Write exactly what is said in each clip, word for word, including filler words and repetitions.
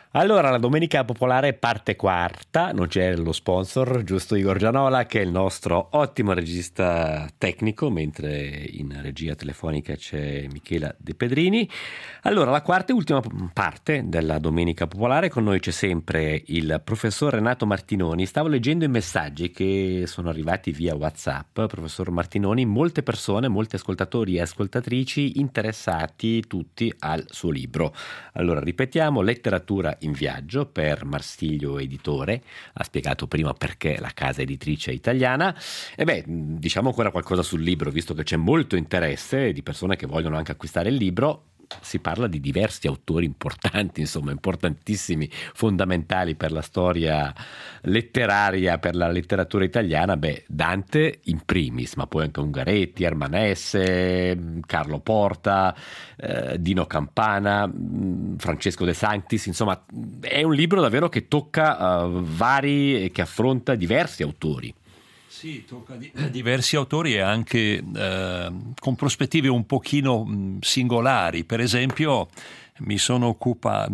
Allora, la Domenica Popolare parte quarta, non c'è lo sponsor, giusto Igor Gianola, che è il nostro ottimo regista tecnico, mentre in regia telefonica c'è Michela De Pedrini. Allora, la quarta e ultima parte della Domenica Popolare, con noi c'è sempre il professor Renato Martinoni. Stavo leggendo i messaggi che sono arrivati via WhatsApp, professor Martinoni, molte persone, molti ascoltatori e ascoltatrici interessati tutti al suo libro. Allora, ripetiamo, letteratura in viaggio per Marsiglio Editore, ha spiegato prima perché la casa editrice è italiana. E beh, diciamo ancora qualcosa sul libro, visto che c'è molto interesse di persone che vogliono anche acquistare il libro. Si parla di diversi autori importanti, insomma, importantissimi, fondamentali per la storia letteraria, per la letteratura italiana. Beh, Dante in primis, ma poi anche Ungaretti, Armanesse, Carlo Porta, eh, Dino Campana, Francesco De Sanctis. Insomma, è un libro davvero che tocca uh, vari e che affronta diversi autori. Sì, tocca di, diversi autori e anche eh, con prospettive un pochino mh, singolari. Per esempio, mi sono occupato,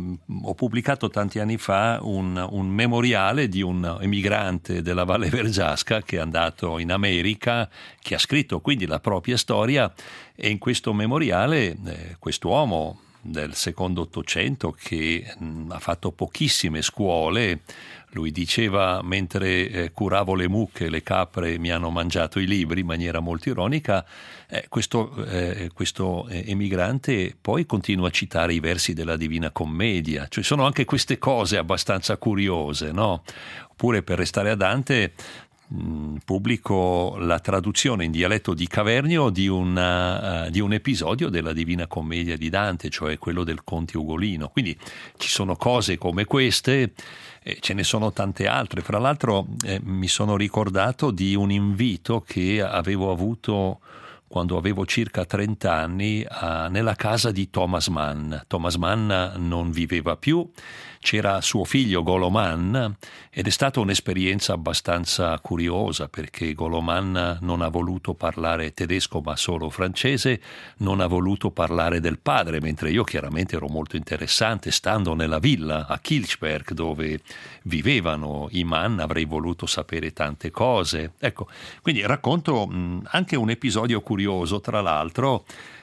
ho pubblicato tanti anni fa un, un memoriale di un emigrante della Valle Bergiasca che è andato in America, che ha scritto quindi la propria storia, e in questo memoriale eh, quest'uomo del secondo Ottocento che mh, ha fatto pochissime scuole. Lui diceva: mentre eh, curavo le mucche, le capre mi hanno mangiato i libri, in maniera molto ironica. Eh, questo, eh, questo emigrante poi continua a citare i versi della Divina Commedia. Cioè sono anche queste cose abbastanza curiose, no? Oppure, per restare a Dante, mh, pubblico la traduzione in dialetto di Cavernio di, una, uh, di un episodio della Divina Commedia di Dante, cioè quello del Conte Ugolino. Quindi ci sono cose come queste. Eh, ce ne sono tante altre. Fra l'altro eh, mi sono ricordato di un invito che avevo avuto quando avevo circa trenta anni a, nella casa di Thomas Mann. Thomas Mann non viveva più, c'era suo figlio Golo Mann, ed è stata un'esperienza abbastanza curiosa, perché Golo Mann non ha voluto parlare tedesco ma solo francese, non ha voluto parlare del padre, mentre io chiaramente ero molto interessante, stando nella villa a Kilchberg dove vivevano i Mann avrei voluto sapere tante cose. Ecco, quindi racconto mh, anche un episodio curioso, tra l'altro,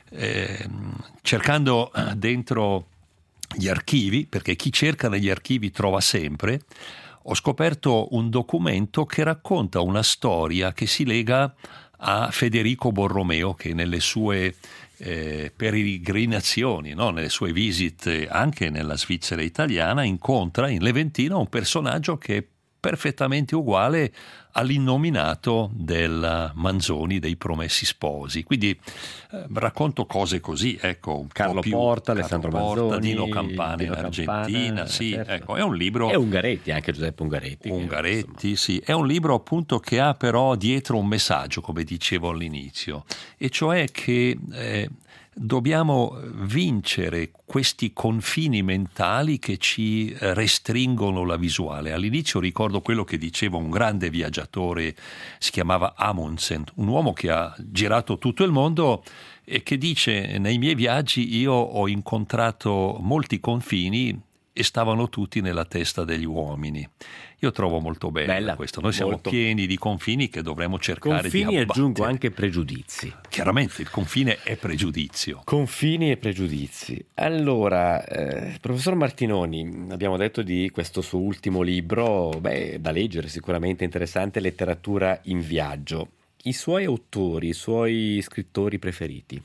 eh, cercando dentro gli archivi, perché chi cerca negli archivi trova sempre. Ho scoperto un documento che racconta una storia che si lega a Federico Borromeo, che nelle sue eh, peregrinazioni, no? nelle sue visite anche nella Svizzera italiana, incontra in Leventino un personaggio che è perfettamente uguale all'innominato del Manzoni dei Promessi Sposi. Quindi eh, racconto cose così, ecco, un Carlo po' più, Porta, Alessandro Carlo Porta, Manzoni, Dino Campana Dino in Campana, Argentina, sì, certo. ecco, è un libro. E Ungaretti, anche Giuseppe Ungaretti. Ungaretti, che, sì, è un libro appunto che ha però dietro un messaggio, come dicevo all'inizio, e cioè che eh, dobbiamo vincere questi confini mentali che ci restringono la visuale. All'inizio ricordo quello che diceva un grande viaggiatore, si chiamava Amundsen, un uomo che ha girato tutto il mondo e che dice: nei miei viaggi io ho incontrato molti confini e stavano tutti nella testa degli uomini. Io trovo molto bello Bella, questo. Noi siamo molto. pieni di confini che dovremmo cercare confini di abbattere. Aggiungo anche pregiudizi. Chiaramente il confine è pregiudizio. Confini e pregiudizi. Allora, eh, professor Martinoni, abbiamo detto di questo suo ultimo libro, beh, da leggere sicuramente, interessante, Letteratura in viaggio. I suoi autori, i suoi scrittori preferiti?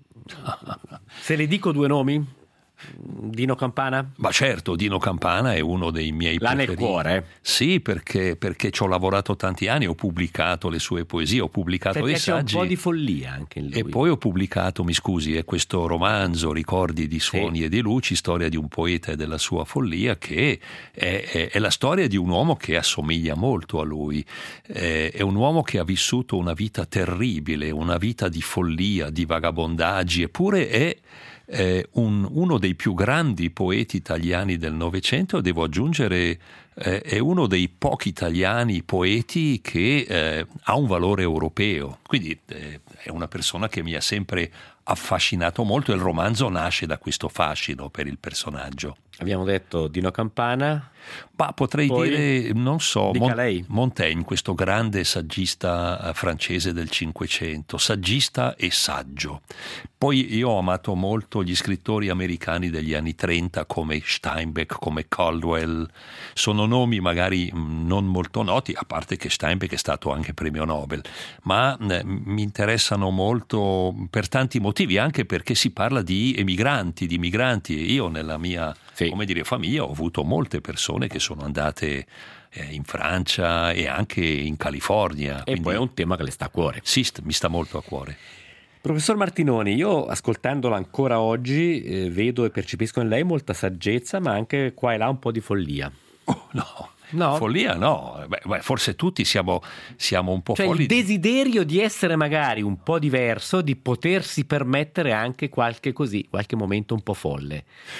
Se le dico due nomi? Dino Campana? Ma certo, Dino Campana è uno dei miei L'ha preferiti. nel cuore? Sì, perché, perché ci ho lavorato tanti anni, ho pubblicato le sue poesie, ho pubblicato Perché dei c'è un saggi. po' di follia anche in lui. E poi ho pubblicato, mi scusi, è questo romanzo, Ricordi di suoni Sì. e di luci, storia di un poeta e della sua follia, che è, è, è la storia di un uomo che assomiglia molto a lui. È, è un uomo che ha vissuto una vita terribile, una vita di follia, di vagabondaggi, eppure è Eh, un, uno dei più grandi poeti italiani del Novecento, devo aggiungere eh, è uno dei pochi italiani poeti che eh, ha un valore europeo, quindi eh, è una persona che mi ha sempre affascinato molto e il romanzo nasce da questo fascino per il personaggio. Abbiamo detto Dino Campana. Ma potrei Poi, dire, non so, dica Mon- lei. Montaigne, questo grande saggista eh, francese del Cinquecento, saggista e saggio. Poi io ho amato molto gli scrittori americani degli anni trenta come Steinbeck, come Caldwell. Sono nomi magari mh, non molto noti, a parte che Steinbeck è stato anche premio Nobel, ma eh, mi interessano molto per tanti motivi, anche perché si parla di emigranti, di migranti, e io nella mia Sì. come dire, famiglia ho avuto molte persone che sono andate eh, in Francia e anche in California. E quindi, poi è un tema che le sta a cuore. sì, st- mi sta molto a cuore. Professor Martinoni, io ascoltandolo ancora oggi eh, vedo e percepisco in lei molta saggezza, ma anche qua e là un po' di follia. Oh, no. No? Follia no, beh, beh, forse tutti siamo, siamo un po' Cioè folli. il desiderio di essere magari un po' diverso, di potersi permettere anche qualche così, qualche momento un po' folle.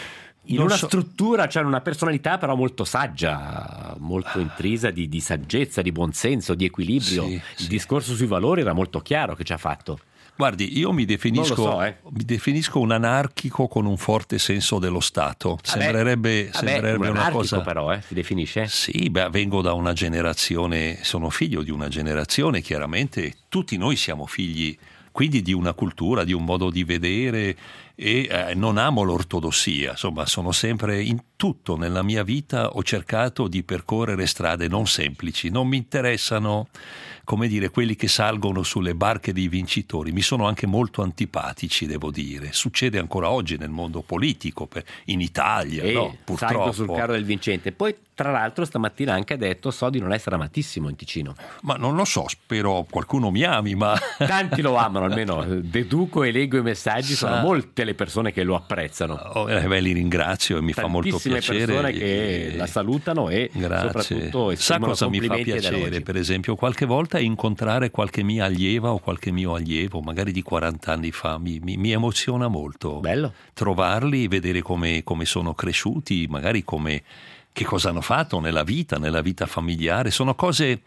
In Non una so- struttura, cioè una personalità però molto saggia, molto intrisa di, di saggezza, di buonsenso, di equilibrio. Sì, Il sì. discorso sui valori era molto chiaro che ci ha fatto. Guardi, io mi definisco, Non lo so, eh. mi definisco un anarchico con un forte senso dello Stato. Sembrerebbe, Vabbè, sembrerebbe un una anarchico cosa. però, eh, si definisce? Sì, beh, vengo da una generazione, sono figlio di una generazione, chiaramente tutti noi siamo figli quindi di una cultura, di un modo di vedere e eh, non amo l'ortodossia, insomma sono sempre in tutto nella mia vita ho cercato di percorrere strade non semplici, non mi interessano come dire quelli che salgono sulle barche dei vincitori, mi sono anche molto antipatici devo dire, succede ancora oggi nel mondo politico, per, in Italia, E no? Purtroppo. salgo sul carro del vincente. Poi tra l'altro stamattina ha anche detto so di non essere amatissimo in Ticino. Ma non lo so, spero qualcuno mi ami, ma Tanti lo amano, almeno deduco e leggo i messaggi, Sa- sono molte le persone che lo apprezzano. Oh, eh, beh, li ringrazio e mi fa molto Tantissime piacere. persone che Eh, la salutano e Grazie. soprattutto Sa esprimono cosa mi fa complimenti ed piacere, elogi. per esempio, qualche volta incontrare qualche mia allieva o qualche mio allievo, magari di quaranta anni fa, mi, mi- mi emoziona molto. Bello. Trovarli, vedere come, come sono cresciuti, magari come che cosa hanno fatto nella vita, nella vita familiare, sono cose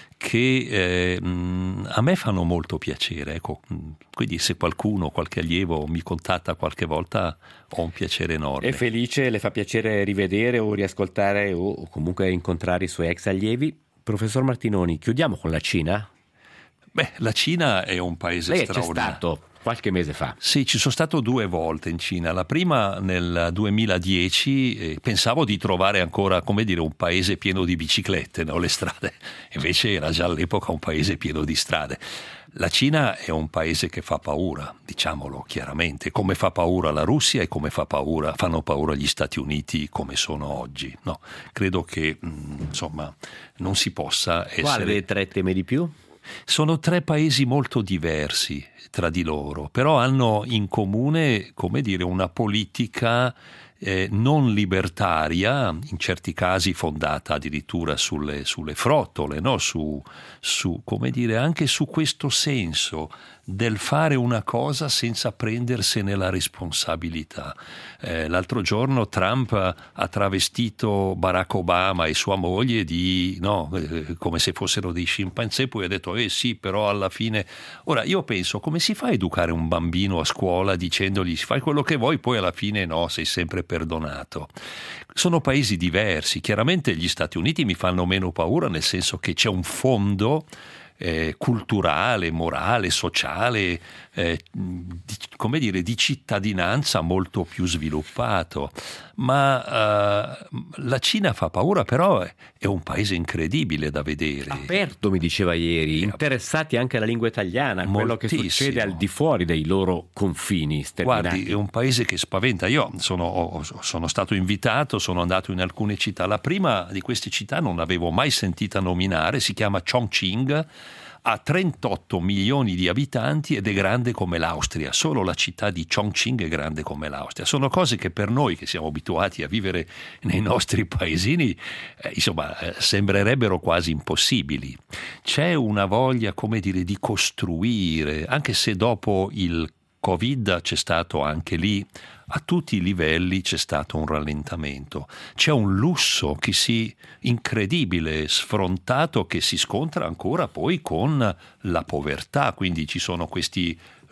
che eh, mh, a me fanno molto piacere, ecco. Quindi se qualcuno, qualche allievo mi contatta qualche volta ho un piacere enorme. È felice, le fa piacere rivedere o riascoltare o, o comunque incontrare i suoi ex allievi. Professor Martinoni, chiudiamo con la Cina? Beh, la Cina è un paese Lei c'è straordinario. stato qualche mese fa. Sì, ci sono stato due volte in Cina. La prima nel duemiladieci, eh, pensavo di trovare ancora, come dire, un paese pieno di biciclette, no? Le strade. Invece era già all'epoca un paese pieno di strade. La Cina è un paese che fa paura, diciamolo chiaramente, come fa paura la Russia e come fa paura, fanno paura gli Stati Uniti come sono oggi. No, credo che mh, insomma non si possa essere. Quale dei tre teme di più? Sono tre paesi molto diversi tra di loro, però hanno in comune, come dire, una politica eh, non libertaria, in certi casi fondata addirittura sulle, sulle frottole, no? su, su, come dire, anche su questo senso del fare una cosa senza prendersene la responsabilità. Eh, l'altro giorno Trump ha travestito Barack Obama e sua moglie di, no, eh, come se fossero dei scimpanzé, poi ha detto eh sì, però alla fine. Ora io penso, come si fa a educare un bambino a scuola dicendogli fai quello che vuoi, poi alla fine no, sei sempre perdonato. Sono paesi diversi, chiaramente gli Stati Uniti mi fanno meno paura nel senso che c'è un fondo Eh, culturale, morale, sociale, eh, di, come dire, di cittadinanza molto più sviluppato. Ma eh, la Cina fa paura, però è, è un paese incredibile da vedere. Aperto, mi diceva ieri, interessati anche alla lingua italiana, quello che Moltissimo. succede al di fuori dei loro confini sterminati. Guardi, è un paese che spaventa. Io sono, ho- sono stato invitato, sono andato in alcune città. La prima di queste città non l'avevo mai sentita nominare, si chiama Chongqing, ha trentotto milioni di abitanti ed è grande come l'Austria. Solo la città di Chongqing è grande come l'Austria. Sono cose che per noi che siamo abituati a vivere nei nostri paesini, eh, insomma, eh, sembrerebbero quasi impossibili. C'è una voglia, come dire, di costruire, anche se dopo il Covid c'è stato anche lì, a tutti i livelli c'è stato un rallentamento. C'è un lusso che si incredibile, sfrontato, che si scontra ancora poi con la povertà, quindi ci sono questi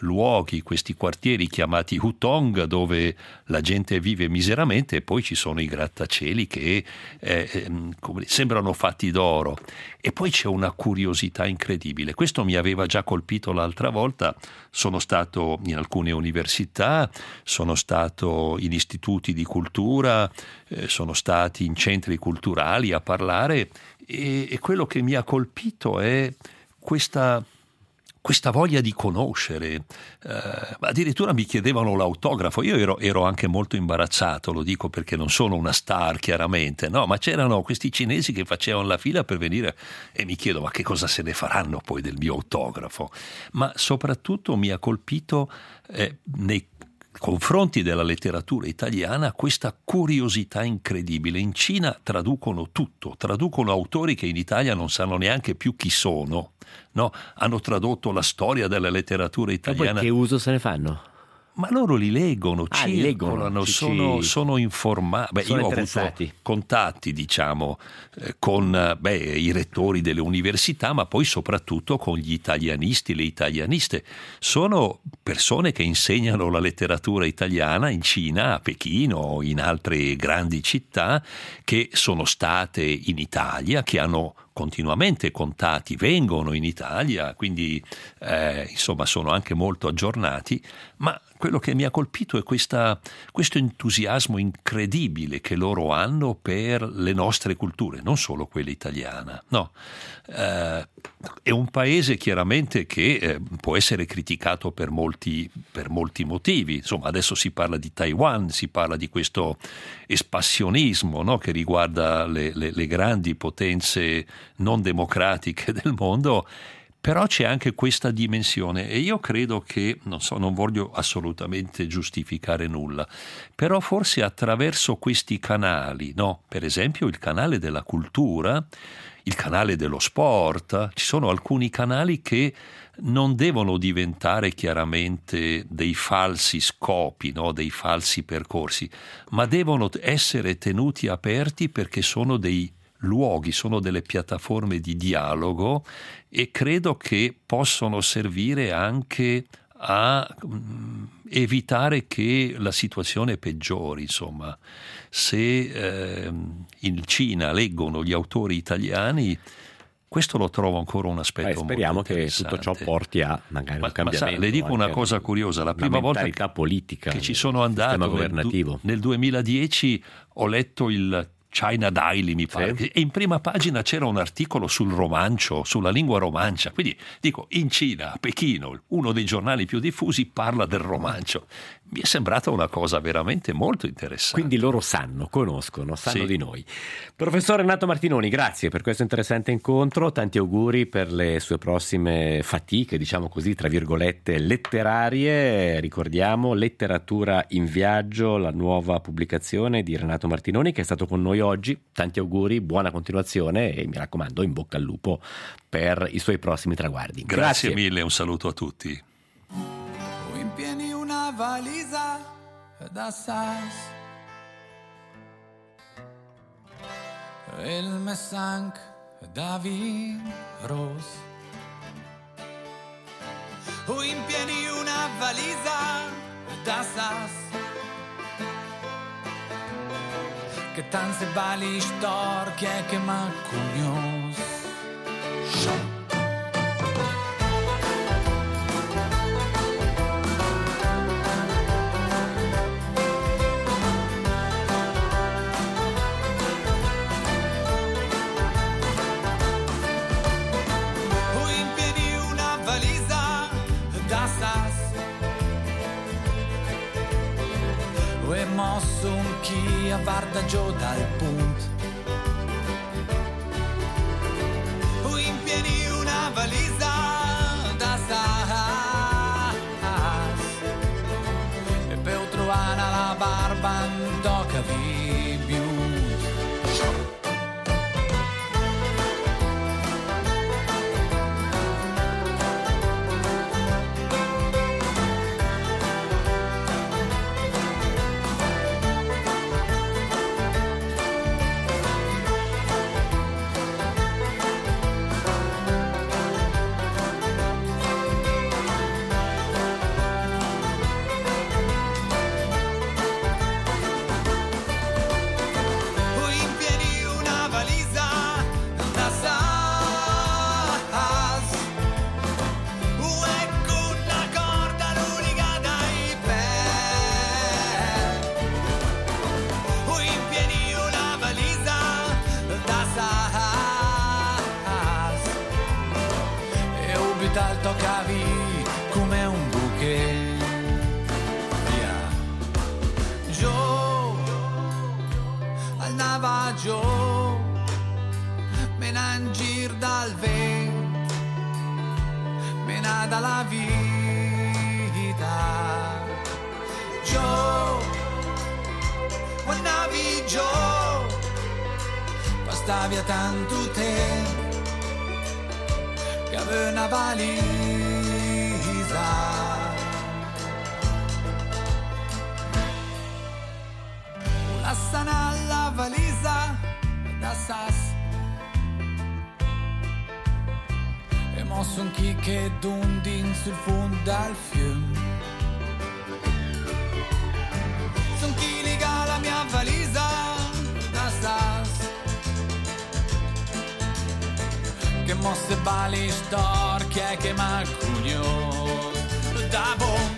luoghi, questi quartieri chiamati Hutong, dove la gente vive miseramente, e poi ci sono i grattacieli che eh, come, sembrano fatti d'oro. E poi c'è una curiosità incredibile. Questo mi aveva già colpito l'altra volta. Sono stato in alcune università, sono stato in istituti di cultura, eh, sono stati in centri culturali a parlare, e, e quello che mi ha colpito è questa questa voglia di conoscere, eh, addirittura mi chiedevano l'autografo. Io ero, ero anche molto imbarazzato, lo dico perché non sono una star chiaramente, no, ma c'erano questi cinesi che facevano la fila per venire, e mi chiedo ma che cosa se ne faranno poi del mio autografo. Ma soprattutto mi ha colpito eh, nei confronti della letteratura italiana questa curiosità incredibile. In Cina traducono tutto, traducono autori che in Italia non sanno neanche più chi sono, no? Hanno tradotto la storia della letteratura italiana. E poi che uso se ne fanno? Ma loro li leggono, ah, li circolano, leggono, sono, ci... sono informati. Beh, sono io ho avuto contatti, diciamo, eh, con beh, i rettori delle università, ma poi soprattutto con gli italianisti, le italianiste. Sono persone che insegnano la letteratura italiana in Cina, a Pechino, in altre grandi città, che sono state in Italia, che hanno continuamente contatti, vengono in Italia, quindi eh, insomma sono anche molto aggiornati. Ma quello che mi ha colpito è questa, questo entusiasmo incredibile che loro hanno per le nostre culture, non solo quella italiana. No, eh, è un paese chiaramente che eh, può essere criticato per molti, per molti motivi. Insomma, adesso si parla di Taiwan, si parla di questo espassionismo, no, che riguarda le, le, le grandi potenze non democratiche del mondo. Però c'è anche questa dimensione, e io credo che, non so, non voglio assolutamente giustificare nulla, però forse attraverso questi canali, no? Per esempio il canale della cultura, il canale dello sport, ci sono alcuni canali che non devono diventare chiaramente dei falsi scopi, no? Dei falsi percorsi, ma devono essere tenuti aperti perché sono dei luoghi, sono delle piattaforme di dialogo, e credo che possono servire anche a mh, evitare che la situazione peggiori. Insomma, se eh, in Cina leggono gli autori italiani, questo lo trovo ancora un aspetto eh, speriamo molto interessante. Che tutto ciò porti a magari ma, un cambiamento. Ma sa, le dico una cosa curiosa, la prima volta che, politica, che ci sono andato governativo. Nel, nel duemiladieci ho letto il China Daily, mi pare, sì. E in prima pagina c'era un articolo sul romancio, sulla lingua romancia. Quindi dico, in Cina, a Pechino, uno dei giornali più diffusi parla del romancio. Mi è sembrata una cosa veramente molto interessante. Quindi loro sanno, conoscono, sanno sì. di noi. Professor Renato Martinoni, grazie per questo interessante incontro, tanti auguri per le sue prossime fatiche, diciamo così, tra virgolette, letterarie. Ricordiamo Letteratura in Viaggio, la nuova pubblicazione di Renato Martinoni, che è stato con noi oggi. Tanti auguri, buona continuazione e mi raccomando, in bocca al lupo per i suoi prossimi traguardi. Grazie, Grazie mille, un saluto a tutti. Impieni una valisa da sas, il messanc da vin ros. Impieni una valisa da sas, che tan se bali storche che ma cugnos. Impieni una valisa da sas, e mosso un chi a varda giù dal punt. Impieni una valisa da sas, e per trovare la barba non tocca vi più. giocavi come un bouquet. Via giù al Navajo, mena in gir dal vento, mena dalla vita. Giù andavi giù, basta via tanto tempo che avevo una valisa. La sana alla valisa da sas e mosso un chicche d'undin sul fondo del fiume. Son chi lega la mia valisa da sas che mosse bali storche che m'accugno da bom.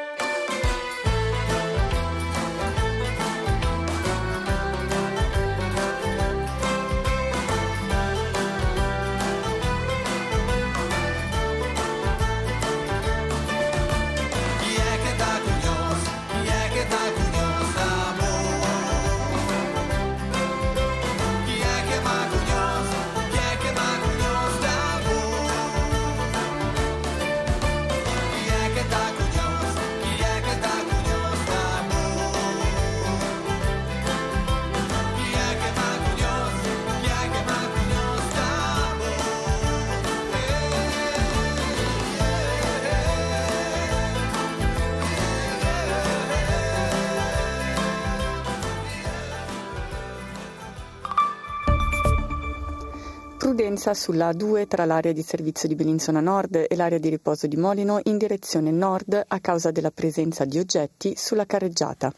Prudenza sulla A due tra l'area di servizio di Bellinzona Nord e l'area di riposo di Molino in direzione nord a causa della presenza di oggetti sulla carreggiata.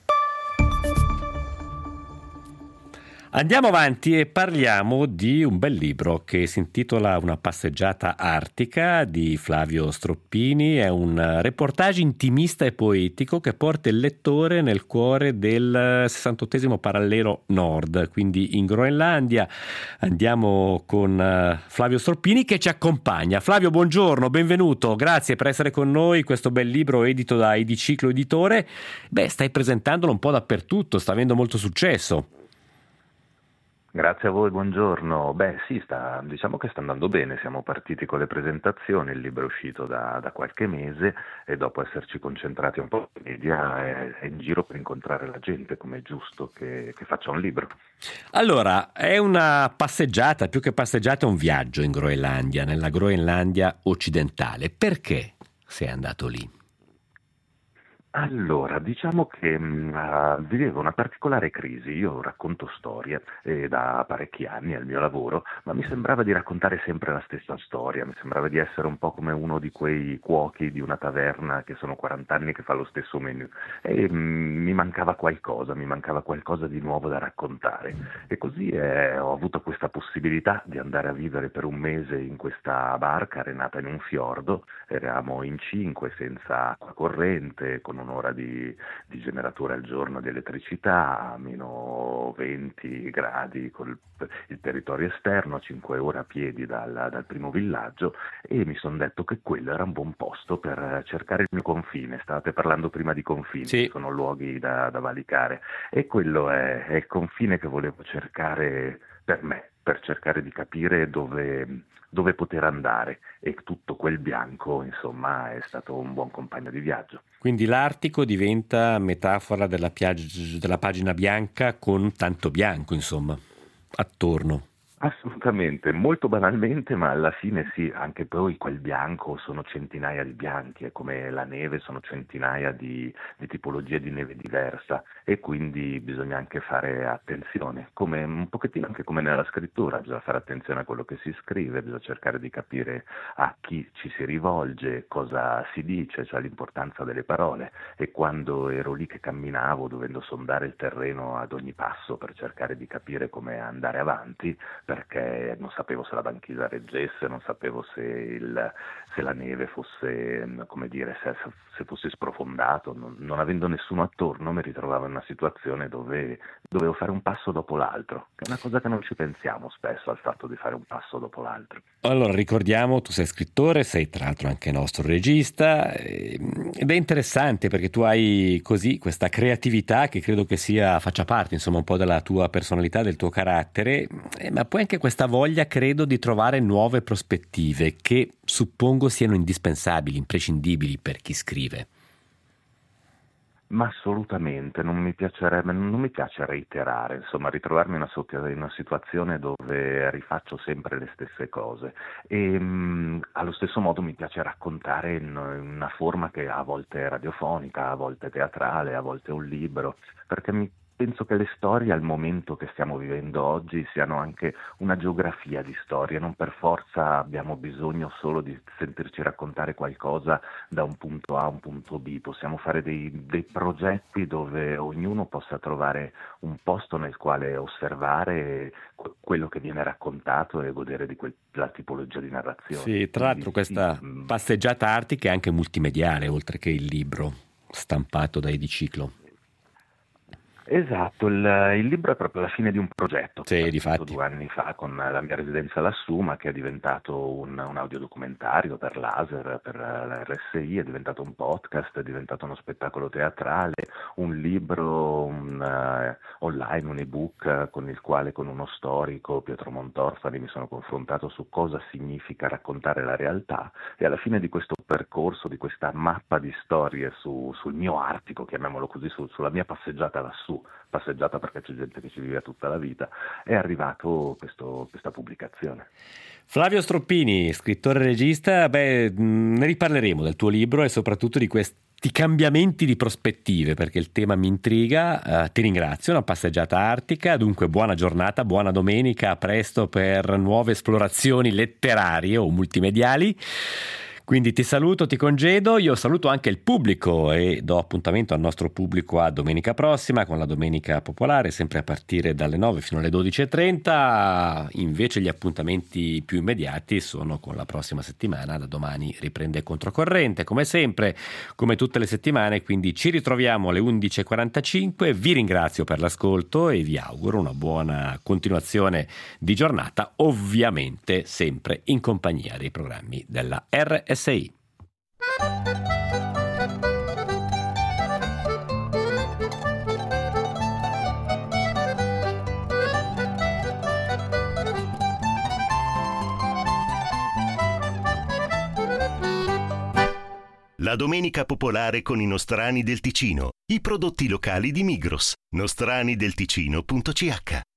Andiamo avanti e parliamo di un bel libro che si intitola Una passeggiata artica di Flavio Stroppini. È un reportage intimista e poetico che porta il lettore nel cuore del sessantottesimo parallelo nord, quindi in Groenlandia. Andiamo con Flavio Stroppini che ci accompagna. Flavio, buongiorno, benvenuto, grazie per essere con noi. Questo bel libro edito da Ediciclo Editore. Beh, stai presentandolo un po' dappertutto, sta avendo molto successo. Grazie a voi, buongiorno. Beh sì, sta, diciamo che sta andando bene, siamo partiti con le presentazioni, il libro è uscito da, da qualche mese e dopo esserci concentrati un po' in media è, è in giro per incontrare la gente, come è giusto che, che faccia un libro. Allora, è una passeggiata, più che passeggiata è un viaggio in Groenlandia, nella Groenlandia occidentale. Perché sei andato lì? Allora, diciamo che uh, vivevo una particolare crisi. Io racconto storie eh, da parecchi anni al mio lavoro, ma mi sembrava di raccontare sempre la stessa storia, mi sembrava di essere un po' come uno di quei cuochi di una taverna che sono quaranta anni che fa lo stesso menù e mm, mi mancava qualcosa, mi mancava qualcosa di nuovo da raccontare e così eh, ho avuto questa possibilità di andare a vivere per un mese in questa barca arenata in un fiordo. Eravamo in cinque, senza acqua corrente, con un'ora di, di generatore al giorno di elettricità, a meno venti gradi col il territorio esterno, cinque ore a piedi dal, dal primo villaggio, e mi sono detto che quello era un buon posto per cercare il mio confine. Stavate parlando prima di confini, sì. Sono luoghi da, da valicare e quello è, è il confine che volevo cercare per me, per cercare di capire dove... dove poter andare, e tutto quel bianco, insomma, è stato un buon compagno di viaggio. Quindi l'Artico diventa metafora della, piag- della pagina bianca con tanto bianco, insomma, attorno. Assolutamente, molto banalmente, ma alla fine sì, anche poi quel bianco sono centinaia di bianchi, è come la neve, sono centinaia di, di tipologie di neve diversa, e quindi bisogna anche fare attenzione, come un pochettino anche come nella scrittura, bisogna fare attenzione a quello che si scrive, bisogna cercare di capire a chi ci si rivolge, cosa si dice, cioè l'importanza delle parole. E quando ero lì che camminavo, dovendo sondare il terreno ad ogni passo per cercare di capire come andare avanti, perché non sapevo se la banchisa reggesse, non sapevo se, il, se la neve fosse, come dire, se, se fosse sprofondato, non, non avendo nessuno attorno mi ritrovavo in una situazione dove dovevo fare un passo dopo l'altro, che è una cosa che non ci pensiamo spesso, al fatto di fare un passo dopo l'altro. Allora, ricordiamo, tu sei scrittore, sei tra l'altro anche nostro regista, ed è interessante perché tu hai così questa creatività che credo che sia, faccia parte insomma un po' della tua personalità, del tuo carattere, ma poi anche questa voglia, credo, di trovare nuove prospettive che suppongo siano indispensabili, imprescindibili per chi scrive. Ma assolutamente, non mi piacerebbe, non mi piace reiterare, insomma, ritrovarmi in una, in una situazione dove rifaccio sempre le stesse cose e mh, allo stesso modo mi piace raccontare in, in una forma che a volte è radiofonica, a volte teatrale, a volte è un libro, perché mi penso che le storie al momento che stiamo vivendo oggi siano anche una geografia di storie, non per forza abbiamo bisogno solo di sentirci raccontare qualcosa da un punto A a un punto B, possiamo fare dei, dei progetti dove ognuno possa trovare un posto nel quale osservare quello che viene raccontato e godere di quella tipologia di narrazione. Sì, tra l'altro questa sì, passeggiata artica è anche multimediale, oltre che il libro stampato da Ediciclo. Esatto, il, il libro è proprio la fine di un progetto sì, che ho difatti. fatto due anni fa con la mia residenza lassù, ma che è diventato un, un audiodocumentario per l'Aser, per la R S I, è diventato un podcast, è diventato uno spettacolo teatrale, un libro un, uh, online, un ebook con il quale con uno storico, Pietro Montorfani, mi sono confrontato su cosa significa raccontare la realtà e alla fine di questo percorso, di questa mappa di storie su, sul mio Artico, chiamiamolo così, su, sulla mia passeggiata lassù, passeggiata perché c'è gente che ci vive tutta la vita, è arrivato questo, questa pubblicazione. Flavio Stroppini, scrittore e regista, beh, ne riparleremo del tuo libro e soprattutto di questi cambiamenti di prospettive, perché il tema mi intriga. Uh, ti ringrazio, una passeggiata artica, dunque buona giornata, buona domenica, a presto per nuove esplorazioni letterarie o multimediali. Quindi ti saluto, ti congedo, io saluto anche il pubblico e do appuntamento al nostro pubblico a domenica prossima con la Domenica Popolare, sempre a partire dalle nove fino alle dodici e trenta. Invece gli appuntamenti più immediati sono con la prossima settimana, da domani riprende Controcorrente, come sempre, come tutte le settimane, quindi ci ritroviamo alle undici e quarantacinque. Vi ringrazio per l'ascolto e vi auguro una buona continuazione di giornata, ovviamente sempre in compagnia dei programmi della R S I. La Domenica Popolare con i nostrani del Ticino, i prodotti locali di Migros, nostrani del ticino punto c h.